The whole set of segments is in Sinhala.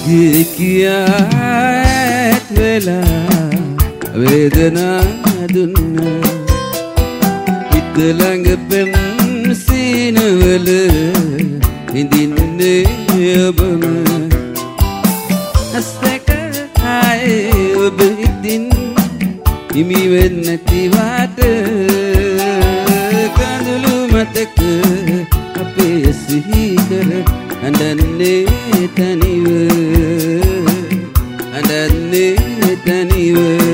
මගේ කියාත් වෙලා වේදනා දුන්න හිත ළඟ පෙම් සීනවල හිඳින්නේ ඔබම ඇස් දෙක ආයේ ඔබ ඉදින් හිමි වෙන්නේ නැතිවට කඳුළු මතක අපේ සිහි කර අඬන්නේ තනිව අඬන්නේ තනිව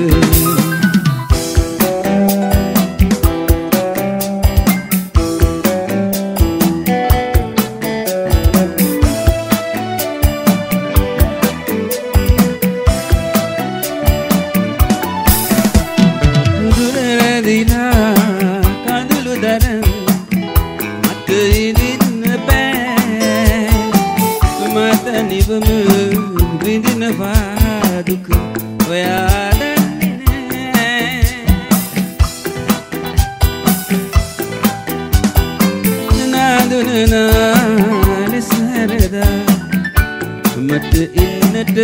කඳුළු දරන් මට ඉදින්න බෑ මට නිවම විඳිනවා දුක ඔයා දන්නේ නෑ නාදුනා ලෙසරදා මට ඉන්නට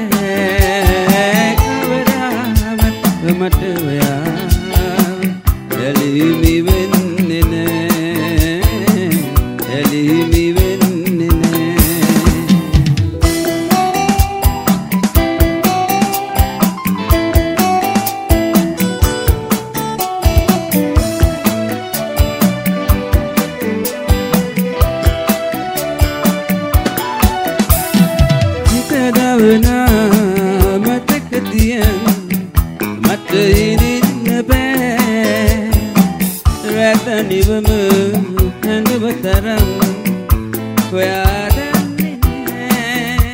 බෑ කවදාවත් මට ඔයා එළිමි වෙන්නේ නෑ එළිමි වෙන්නේ නෑ හිත දවනා මතක තියන් මට ඉදින්න බෑ රැත නිවම හැඳුම තරම් ඔයා දන්නේ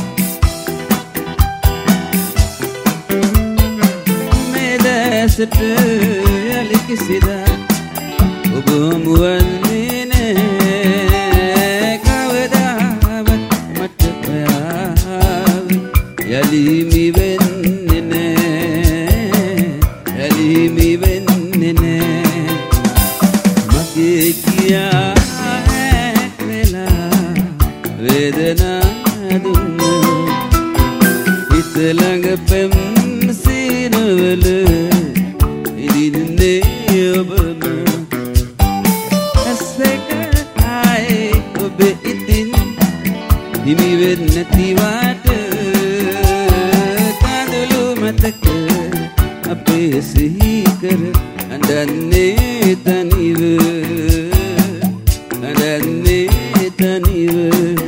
මේ දැසට යලි කිසිදා ඔබ හමුවන්නේ නෑ කවදාවත් මට ඔයාව යලිමි වෙන්නේ නෑ යලිමි වෙන්නේ නෑ මගේ කියාත් වෙලා වේදනා දුන්න හිත ළඟ පෙම් සීනවල ඉදින්නේ ඔබම ඇස් දෙක ආයේ ඔබ ඉදින් හිමි වෙන්නේ නැතිවට කඳුළු මතක අපේ සිහි කර අඬන්නේ තනිව අඬන්නේ තනිව